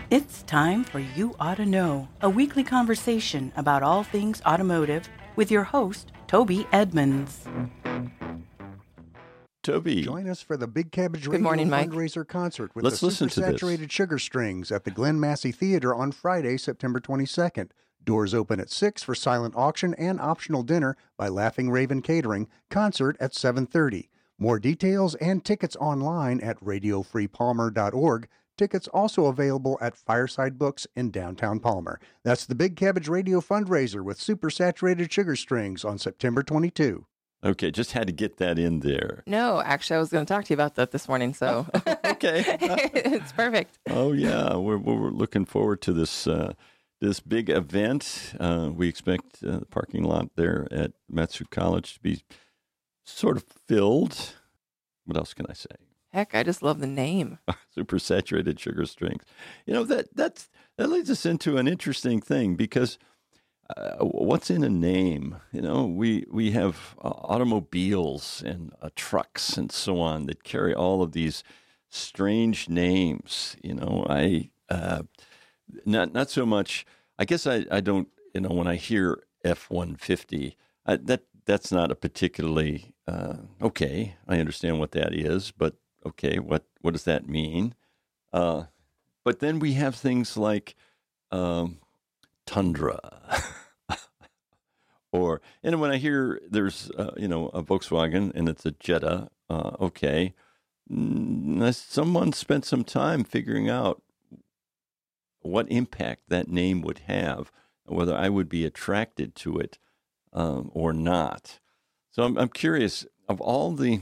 It's time for You Oughta Know, a weekly conversation about all things automotive with your host, Toby Edmonds. Toby. Join us for the Big Cabbage Good Radio morning, Mike. fundraiser concert with Let's the listen to this. Supersaturated Sugar Strings at the Glen Massey Theater on Friday, September 22nd. Doors open at 6 for silent auction and optional dinner by Laughing Raven Catering. Concert at 7:30. More details and tickets online at radiofreepalmer.org. Tickets also available at Fireside Books in downtown Palmer. That's the Big Cabbage Radio fundraiser with Supersaturated Sugar Strings on September 22. Okay, just had to get that in there. No, actually, I was going to talk to you about that this morning, so Okay. it's perfect. Oh, yeah. We're looking forward to this this big event. We expect the parking lot there at Matsu College to be sort of filled. What else can I say? Heck, I just love the name. Supersaturated Sugar Strings. You know, that leads us into an interesting thing because what's in a name? You know, we have automobiles and trucks and so on that carry all of these strange names. You know, not so much. I guess I don't. You know, when I hear F-150, that's not a particularly okay. I understand what that is, but okay, what does that mean? But then we have things like Tundra. And when I hear there's, a Volkswagen and it's a Jetta, okay. Someone spent some time figuring out what impact that name would have, whether I would be attracted to it or not. So I'm curious, of all the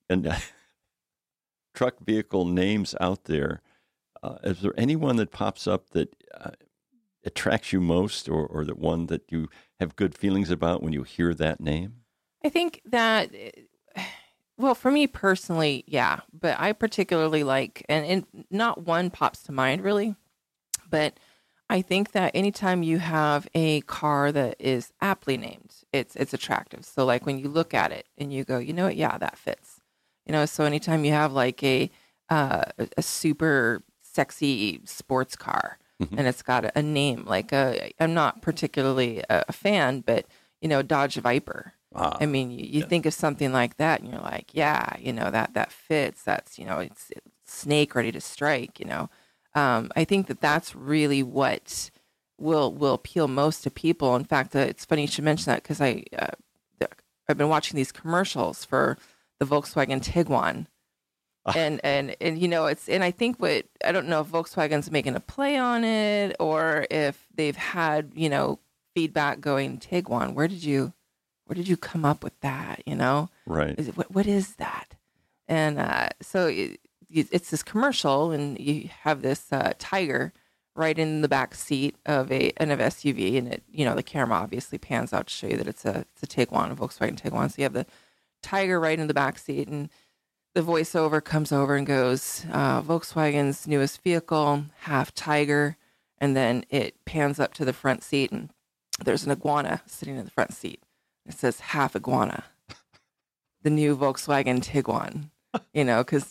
truck vehicle names out there, is there anyone that pops up that attracts you most, or the one that you have good feelings about when you hear that name? I think that, well, for me personally, yeah, but I particularly like, and not one pops to mind really, but I think that anytime you have a car that is aptly named, it's attractive. So like when you look at it and you go, you know what, yeah, that fits. You know, so anytime you have like a super sexy sports car, and it's got a name like I'm not particularly a fan, but you know, Dodge Viper. I mean, you think of something like that, and you're like, yeah, you know, that fits. That's, you know, it's snake ready to strike. You know, I think that's really what will appeal most to people. In fact, it's funny you should mention that because I've been watching these commercials for the Volkswagen Tiguan. And you know, and I think I don't know if Volkswagen's making a play on it or if they've had, you know, feedback going, Tiguan, where did you come up with that? You know, right? What is that? And so it's this commercial, and you have this tiger right in the back seat of an SUV, and it, you know, the camera obviously pans out to show you that it's a Tiguan, a Volkswagen Tiguan. So you have the tiger right in the back seat, and the voiceover comes over and goes, Volkswagen's newest vehicle, half tiger. And then it pans up to the front seat, and there's an iguana sitting in the front seat. It says half iguana. The new Volkswagen Tiguan, you know, because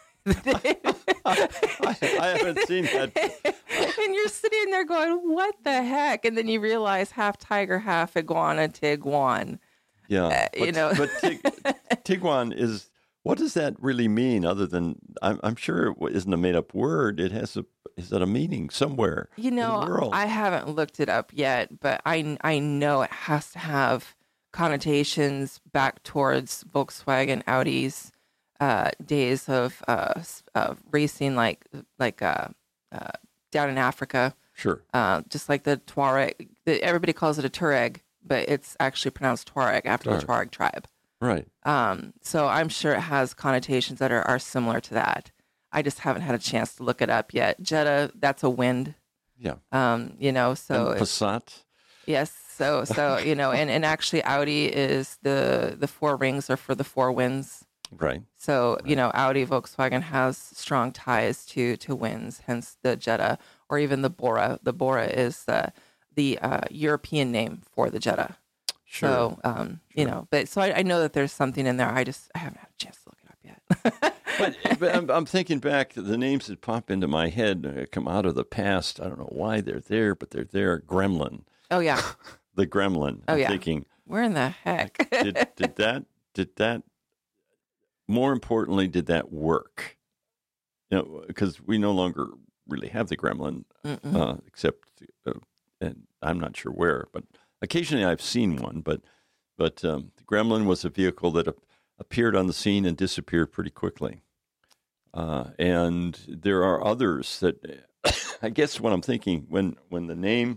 I haven't seen that. And you're sitting there going, what the heck? And then you realize half tiger, half iguana, Tiguan. Yeah. You know. But Tiguan is, what does that really mean other than, I'm sure it isn't a made up word. It has is that a meaning somewhere you know, in the world? I haven't looked it up yet, but I know it has to have connotations back towards Volkswagen, Audi's days of racing, like down in Africa. Sure. Just like the Tuareg. Everybody calls it a Touareg, but it's actually pronounced Tuareg after the Tuareg tribe. Right. So I'm sure it has connotations that are similar to that. I just haven't had a chance to look it up yet. Jetta, that's a wind. Yeah. You know, so and Passat. Yes. So you know, and actually Audi is the four rings are for the four winds. Right. So, you know, Audi, Volkswagen has strong ties to winds, hence the Jetta, or even the Bora. The Bora is the European name for the Jetta. Sure. So, you know, but so I know that there's something in there. I haven't had a chance to look it up yet. But I'm thinking back to the names that pop into my head, come out of the past. I don't know why they're there, but they're there. Gremlin. Oh yeah. The Gremlin. Oh, I'm yeah. thinking, Where in the heck? did that, more importantly, did that work? Because we no longer really have the Gremlin, except, and I'm not sure where, but occasionally I've seen one. But the Gremlin was a vehicle that appeared on the scene and disappeared pretty quickly. And there are others that, I guess what I'm thinking, when the name,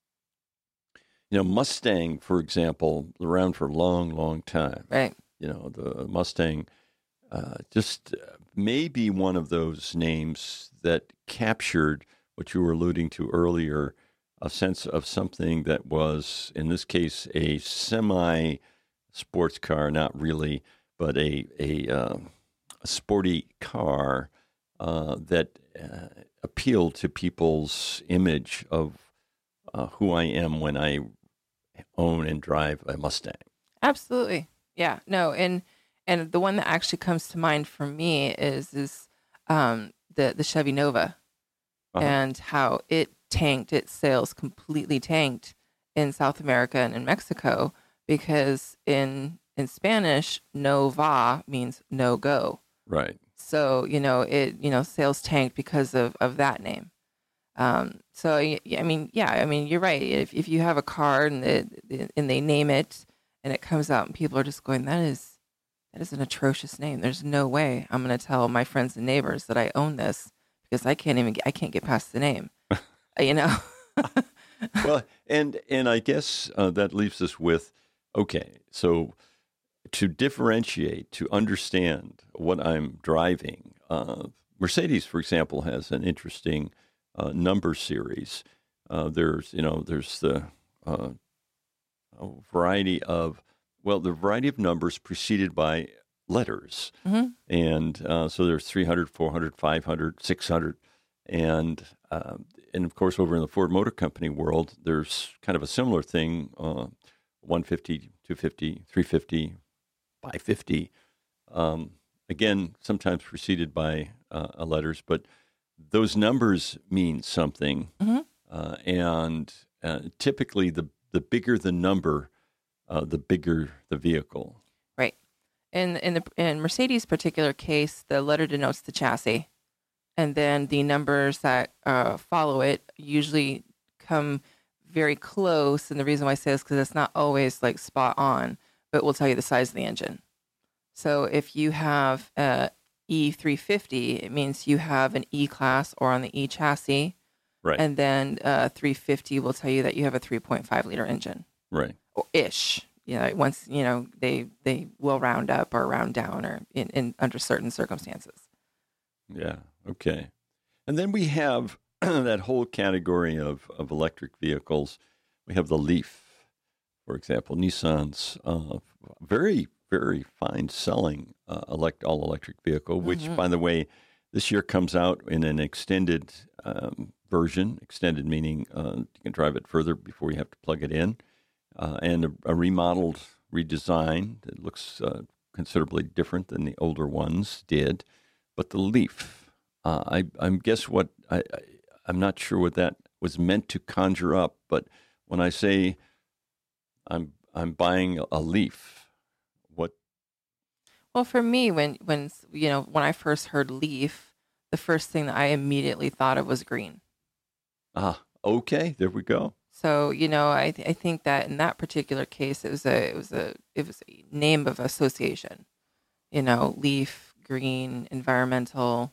Mustang, for example, around for a long, long time. Right. The Mustang, just maybe one of those names that captured what you were alluding to earlier, a sense of something that was, in this case, a semi-sports car, not really, but a sporty car that appealed to people's image of who I am when I own and drive a Mustang. Absolutely. Yeah. No. And the one that actually comes to mind for me is the Chevy Nova, and how its sales completely tanked in South America and in Mexico, because in Spanish, Nova means no go. Right. So, sales tanked because of that name. So, I mean, you're right. If you have a car and they name it and it comes out and people are just going, that is an atrocious name. There's no way I'm going to tell my friends and neighbors that I own this, because I can't get past the name, Well, and I guess that leaves us with, okay, so to differentiate, to understand what I'm driving, Mercedes, for example, has an interesting number series. There's the variety of numbers preceded by letters. Mm-hmm. And so there's 300, 400, 500, 600. And of course, over in the Ford Motor Company world, there's kind of a similar thing, 150, 250, 350, 550. Again, sometimes preceded by letters, but those numbers mean something. And typically the bigger the number, the bigger the vehicle. Right. In Mercedes' particular case, the letter denotes the chassis, and then the numbers that follow it usually come very close. And the reason why I say this is because it's not always like spot on, but we'll tell you the size of the engine. So if you have E350, it means you have an E-Class or on the E chassis. Right. And then 350 will tell you that you have a 3.5 liter engine. Right. Or ish. Once, they will round up or round down or in under certain circumstances. Yeah. Okay. And then we have that whole category of electric vehicles. We have the Leaf, for example, Nissan's very, very fine selling all electric vehicle, which, by the way, this year comes out in an extended version. Extended meaning you can drive it further before you have to plug it in, and a remodeled, redesign that looks considerably different than the older ones did. But the Leaf, I'm not sure what that was meant to conjure up. But when I say I'm buying a Leaf, what? Well, for me, when I first heard Leaf, the first thing that I immediately thought of was green. Okay, there we go. So, I think that in that particular case, it was a name of association. Leaf, green, environmental,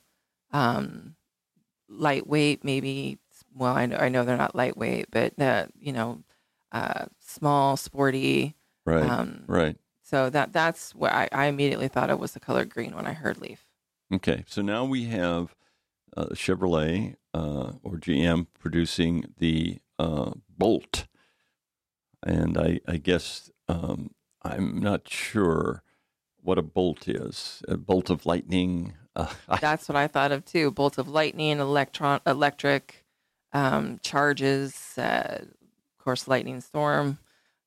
lightweight, maybe. Well, I know they're not lightweight, but small, sporty. Right. Right. So that's what I immediately thought it was the color green when I heard Leaf. Okay, so now we have Chevrolet or GM producing the Bolt, and I guess I'm not sure what a Bolt is. A bolt of lightning. That's what I thought of too. Bolt of lightning, electric charges. Of course, lightning storm.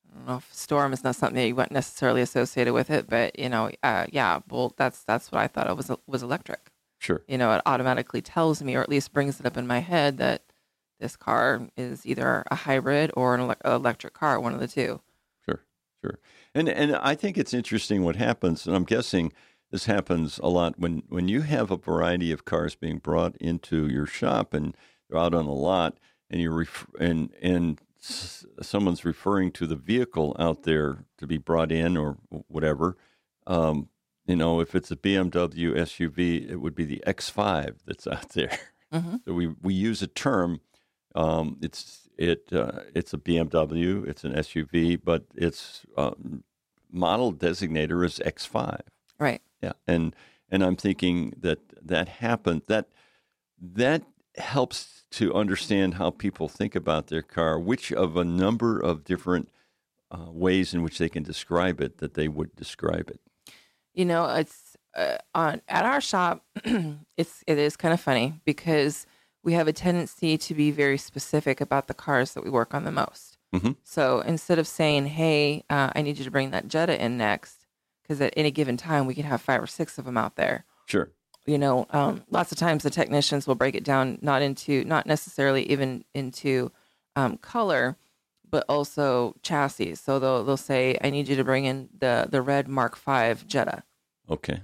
I don't know if storm is not something that you want necessarily associated with it, but yeah, well, that's what I thought it was electric. Sure. It automatically tells me, or at least brings it up in my head, that this car is either a hybrid or an electric car, one of the two. Sure. And I think it's interesting what happens, and I'm guessing this happens a lot when you have a variety of cars being brought into your shop and they're out on a lot, and you're someone's referring to the vehicle out there to be brought in or whatever. If it's a BMW SUV, it would be the X5 that's out there. Mm-hmm. So we use a term. It's a BMW. It's an SUV, but its model designator is X5. Right. Yeah, and I'm thinking that happened. That helps to understand how people think about their car, which of a number of different ways in which they can describe it that they would describe it. It's at our shop. It is kind of funny because we have a tendency to be very specific about the cars that we work on the most. Mm-hmm. So instead of saying, "Hey, I need you to bring that Jetta in next," because at any given time we could have 5 or 6 of them out there. Sure. Lots of times the technicians will break it down not necessarily even into color, but also chassis. So they'll say, "I need you to bring in the red Mark V Jetta." Okay.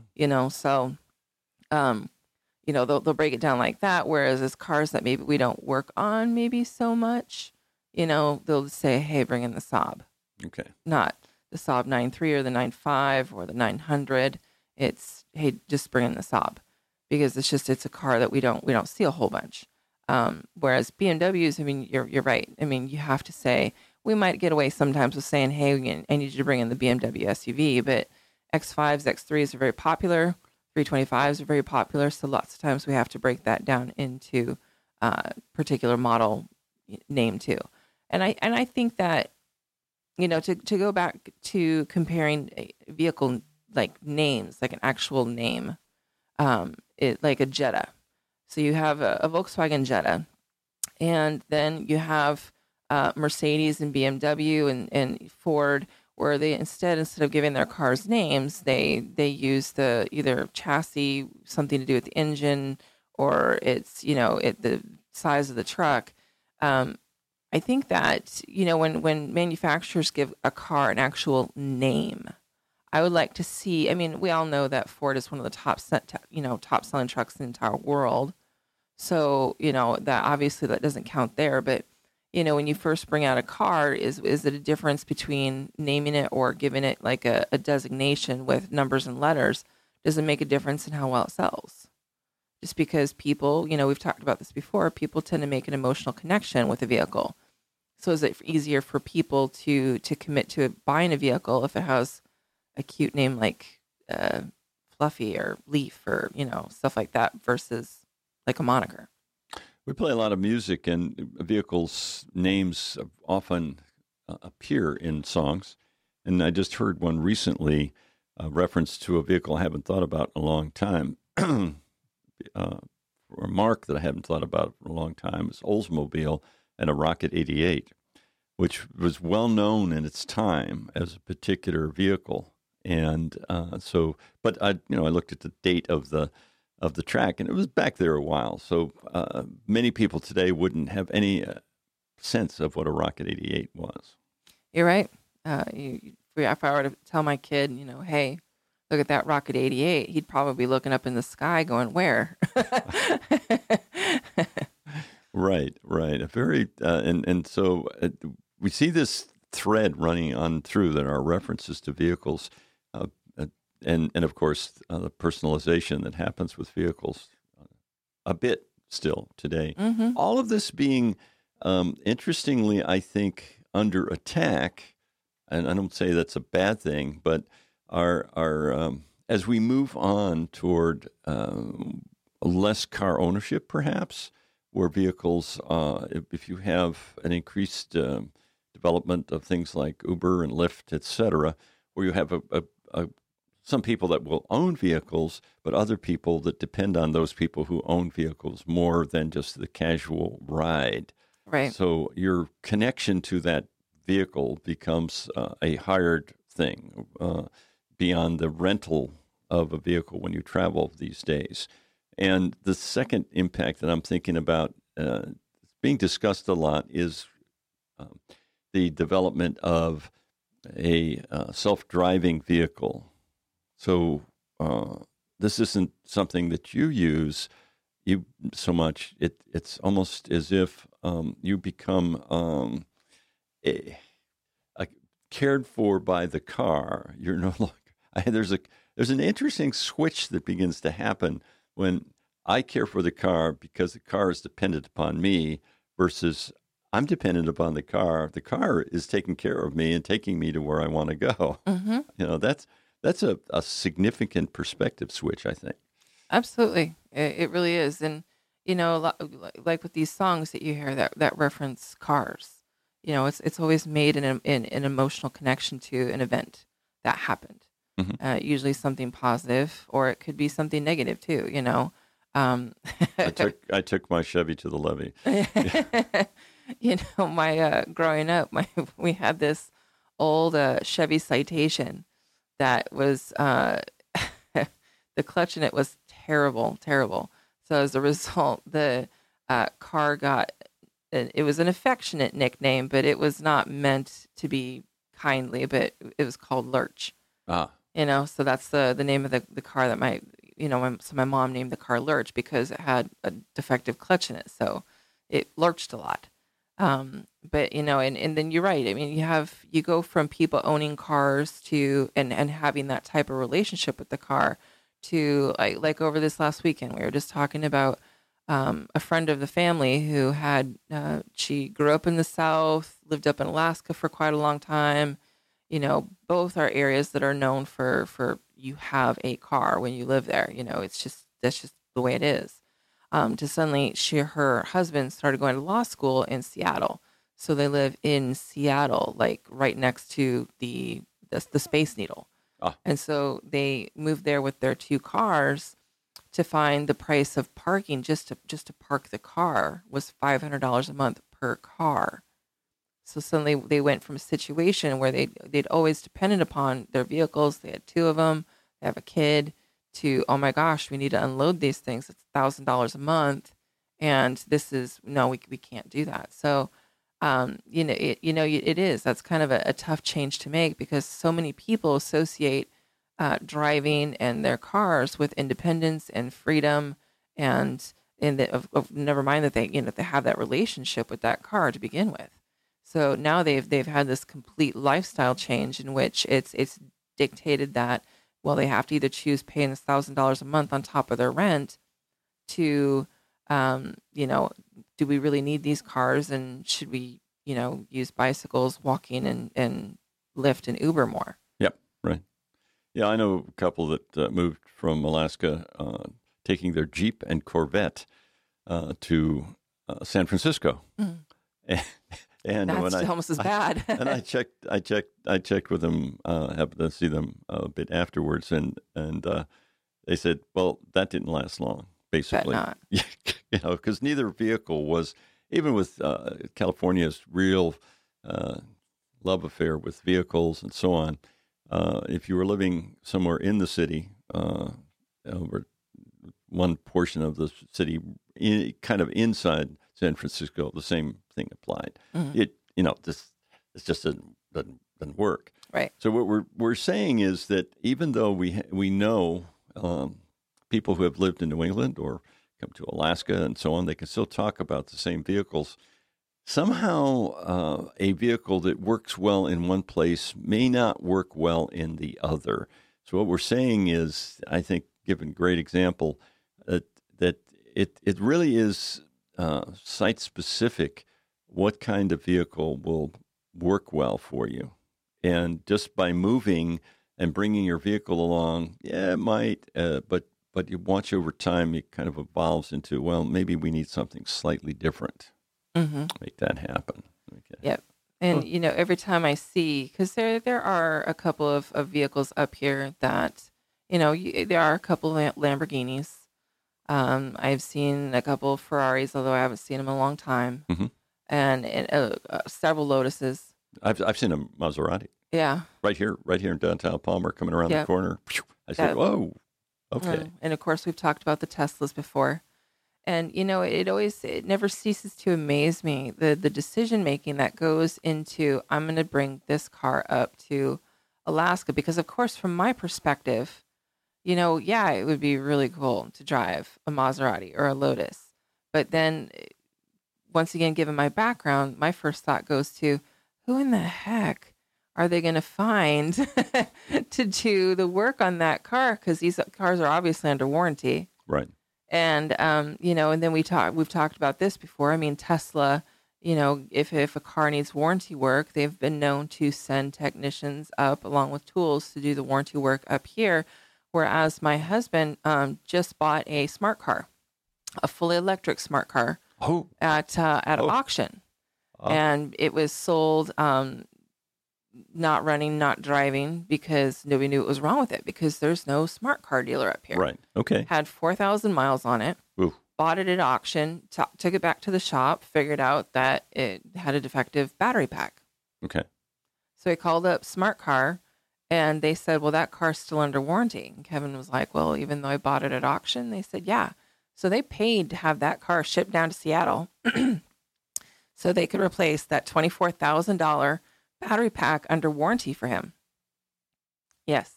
They'll break it down like that. Whereas as cars that maybe we don't work on maybe so much, they'll say, "Hey, bring in the Saab." Okay. Not the Saab 9.3 or the 9.5 or the 900. It's, "Hey, just bring in the Saab," because it's a car that we don't see a whole bunch. Whereas BMWs, I mean, you're right. I mean, you have to say, we might get away sometimes with saying, "Hey, I need you to bring in the BMW SUV," but X5s, X3s are very popular. 325s are very popular. So lots of times we have to break that down into particular model name too. And I think that, to go back to comparing a vehicle like names, like an actual name, like a Jetta. So you have a Volkswagen Jetta, and then you have Mercedes and BMW and Ford, where they instead of giving their cars names, they use the either chassis, something to do with the engine, or it's the size of the truck. I think that when manufacturers give a car an actual name, I would like to see. I mean, we all know that Ford is one of the top selling trucks in the entire world. So that obviously that doesn't count there, but. When you first bring out a car, is it a difference between naming it or giving it like a designation with numbers and letters? Does it make a difference in how well it sells? Just because people, we've talked about this before, people tend to make an emotional connection with a vehicle. So is it easier for people to commit to buying a vehicle if it has a cute name like Fluffy or Leaf or, stuff like that versus like a moniker? We play a lot of music, and vehicles' names often appear in songs. And I just heard one recently, a reference to a vehicle I haven't thought about in a long time, or a mark that I haven't thought about for a long time. It's Oldsmobile and a Rocket 88, which was well known in its time as a particular vehicle. And but I looked at the date of the track, and it was back there a while. So many people today wouldn't have any sense of what a Rocket 88 was. You're right. If I were to tell my kid, "Hey, look at that Rocket 88," he'd probably be looking up in the sky going, "Where?" Right. A very and so we see this thread running on through that are references to vehicles. And of course, the personalization that happens with vehicles a bit still today. Mm-hmm. All of this being, interestingly, I think, under attack, and I don't say that's a bad thing, but as we move on toward less car ownership, perhaps, where vehicles, if you have an increased development of things like Uber and Lyft, et cetera, where you have some people that will own vehicles, but other people that depend on those people who own vehicles more than just the casual ride. Right. So your connection to that vehicle becomes a hired thing beyond the rental of a vehicle when you travel these days. And the second impact that I'm thinking about being discussed a lot is the development of a self-driving vehicle. So this isn't something that you use so much. It's almost as if you become cared for by the car. You're no longer. There's an interesting switch that begins to happen when I care for the car because the car is dependent upon me versus I'm dependent upon the car. The car is taking care of me and taking me to where I want to go. Mm-hmm. That's a significant perspective switch, I think. Absolutely. It really is. And, like with these songs that you hear that reference cars, it's always made an emotional connection to an event that happened. Mm-hmm. Usually something positive, or it could be something negative too, I took my Chevy to the levee. My growing up, we had this old Chevy Citation that was the clutch in it was terrible. So as a result, the car got it was an affectionate nickname, but it was not meant to be kindly. But it was called Lurch. So that's the name of the car that my mom named the car Lurch because it had a defective clutch in it, so it lurched a lot. But and then you're right. I mean, you go from people owning cars to and having that type of relationship with the car to like over this last weekend, we were just talking about a friend of the family who had she grew up in the South, lived up in Alaska for quite a long time. Both are areas that are known for you have a car when you live there. That's just the way it is. To suddenly her husband started going to law school in Seattle. So they live in Seattle, like right next to the Space Needle. And so they moved there with their 2 cars to find the price of parking just to park the car was $500 a month per car. So suddenly they went from a situation where they'd always depended upon their vehicles. They had 2 of them. They have a kid. To, oh my gosh, we need to unload these things. It's $1,000 a month, and this is we can't do that. So, it is. That's kind of a tough change to make because so many people associate driving and their cars with independence and freedom, and never mind that they have that relationship with that car to begin with. So now they've had this complete lifestyle change in which it's dictated that. Well, they have to either choose paying $1,000 a month on top of their rent to, do we really need these cars and should we, use bicycles, walking and Lyft and Uber more? Yep, right. Yeah, I know a couple that moved from Alaska taking their Jeep and Corvette to San Francisco. Mm. And that's almost as bad. And I checked with them, happened to see them a bit afterwards, and they said, well, that didn't last long, basically. Bet not. Because neither vehicle was, even with California's real love affair with vehicles and so on, if you were living somewhere in the city, over one portion of the city, kind of inside San Francisco, the same thing applied. Mm-hmm. This just doesn't work. Right. So what we're saying is that even though we know people who have lived in New England or come to Alaska and so on, they can still talk about the same vehicles. Somehow, a vehicle that works well in one place may not work well in the other. So what we're saying is, I think, given great example, that it really is site specific. What kind of vehicle will work well for you? And just by moving and bringing your vehicle along, yeah, it might, but you watch over time, it kind of evolves into, well, maybe we need something slightly different. Mm-hmm. Make that happen. Okay. Yep. And, every time I see, because there are a couple of vehicles up here that, there are a couple of Lamborghinis. I've seen a couple of Ferraris, although I haven't seen them in a long time. Mm-hmm. And several Lotuses. I've seen a Maserati Yeah. right here in downtown Palmer coming around the Yep. corner. I said, Yep. whoa, okay. And of course, we've talked about the Teslas before. And, it never ceases to amaze me, the decision making that goes into, I'm going to bring this car up to Alaska. Because, of course, from my perspective, yeah, it would be really cool to drive a Maserati or a Lotus. But then, once again, given my background, my first thought goes to, who in the heck are they going to find to do the work on that car? Because these cars are obviously under warranty. Right. And, and then we've talked about this before. I mean, Tesla, if a car needs warranty work, they've been known to send technicians up along with tools to do the warranty work up here. Whereas my husband just bought a smart car, a fully electric smart car at an auction. And it was sold not running, not driving, because nobody knew what was wrong with it, because there's no smart car dealer up here. Right. Okay. Had 4,000 miles on it. Ooh. Bought it at auction, took it back to the shop, figured out that it had a defective battery pack. Okay. So he called up Smart Car, and they said, well, that car's still under warranty. And Kevin was like, well, even though I bought it at auction? They said, yeah. So they paid to have that car shipped down to Seattle so they could replace that $24,000 battery pack under warranty for him. Yes.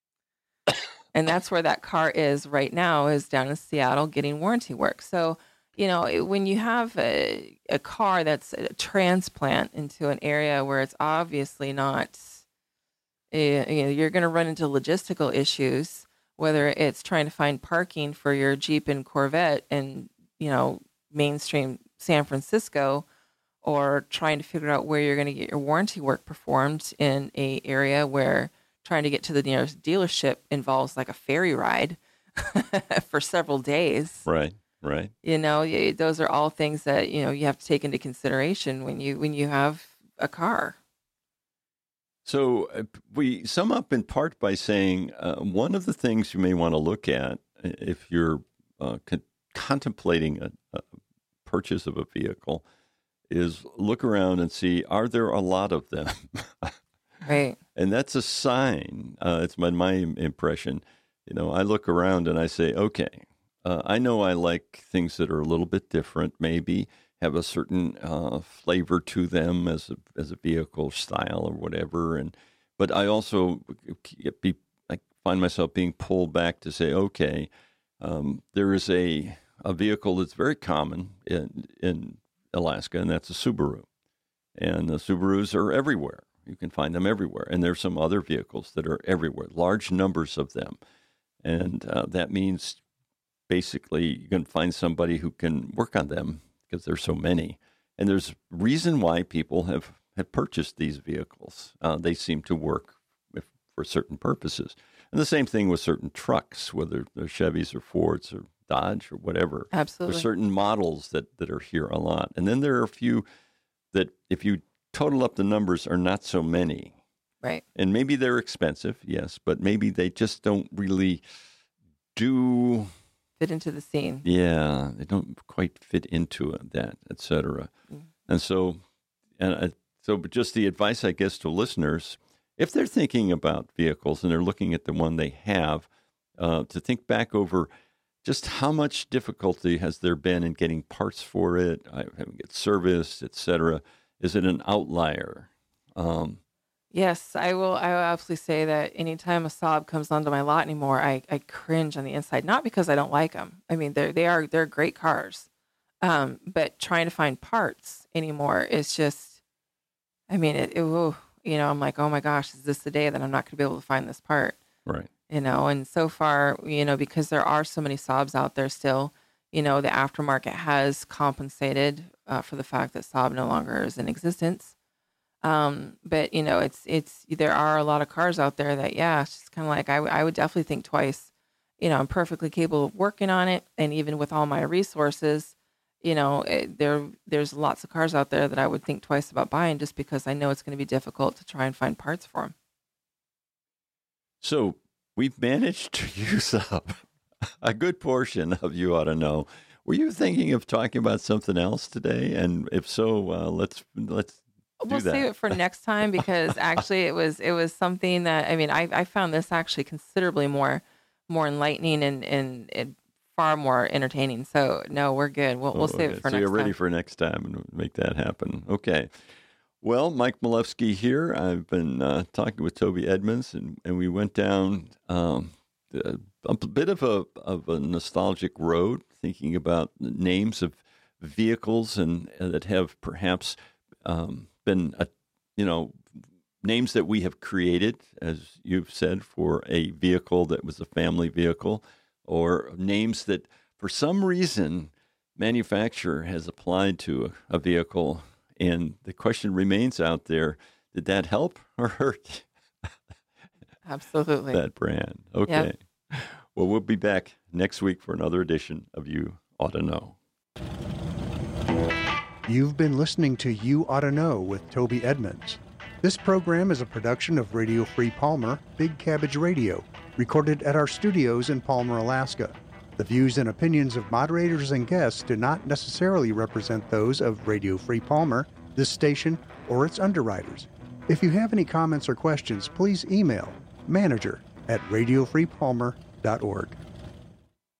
And that's where that car is right now, is down in Seattle getting warranty work. So, when you have a car that's a transplant into an area where it's obviously not, you're going to run into logistical issues, whether it's trying to find parking for your Jeep and Corvette in, mainstream San Francisco, or trying to figure out where you're going to get your warranty work performed in a area where trying to get to the nearest dealership involves like a ferry ride for several days. Right. Right. Those are all things that, you have to take into consideration when you have a car. So we sum up in part by saying one of the things you may want to look at if you're contemplating a purchase of a vehicle is look around and see, are there a lot of them? Right. And that's a sign. It's my impression. I look around and I say, okay, I know I like things that are a little bit different, maybe have a certain flavor to them as a vehicle style or whatever. But I also I find myself being pulled back to say, okay, there is a vehicle that's very common in Alaska, and that's a Subaru. And the Subarus are everywhere. You can find them everywhere. And there's some other vehicles that are everywhere, large numbers of them. And that means basically you can find somebody who can work on them because there's so many. And there's reason why people have purchased these vehicles. They seem to work for certain purposes. And the same thing with certain trucks, whether they're Chevys or Fords or Dodge or whatever. Absolutely. There's certain models that are here a lot. And then there are a few that if you total up the numbers are not so many. Right. And maybe they're expensive, yes, but maybe they just don't really fit into the scene. Yeah, they don't quite fit into that, et cetera. Mm-hmm. And so but just the advice, I guess, to listeners, if they're thinking about vehicles and they're looking at the one they have, to think back over just how much difficulty has there been in getting parts for it, having it serviced, et cetera. Is it an outlier? Yes, I will absolutely say that anytime a Saab comes onto my lot anymore, I cringe on the inside. Not because I don't like them. I mean, they're great cars. But trying to find parts anymore is just, I mean, I'm like, oh my gosh, is this the day that I'm not going to be able to find this part? Right. And so far, because there are so many Saabs out there still, the aftermarket has compensated for the fact that Saab no longer is in existence. But it's there are a lot of cars out there that, it's just kind of like, I would definitely think twice. I'm perfectly capable of working on it. And even with all my resources, there's lots of cars out there that I would think twice about buying just because I know it's going to be difficult to try and find parts for them. So we've managed to use up a good portion of You Ought to Know. Were you thinking of talking about something else today? And if so, let's We'll that. save it for next time because actually it was something that, I mean, I found this actually considerably more enlightening and far more entertaining. So no, we're good. We'll save it for next time. So you're ready for next time and make that happen. Okay. Well, Mike Malevsky here. I've been talking with Toby Edmonds, and we went down a bit of a nostalgic road, thinking about the names of vehicles and that have perhaps been, names that we have created, as you've said, for a vehicle that was a family vehicle, or names that, for some reason, manufacturer has applied to a vehicle. And the question remains out there, did that help or hurt? Absolutely. That brand. Okay. Yep. Well, we'll be back next week for another edition of You Ought to Know. You've been listening to You Ought to Know with Toby Edmonds. This program is a production of Radio Free Palmer, Big Cabbage Radio, recorded at our studios in Palmer, Alaska. The views and opinions of moderators and guests do not necessarily represent those of Radio Free Palmer, this station, or its underwriters. If you have any comments or questions, please email manager@radiofreepalmer.org.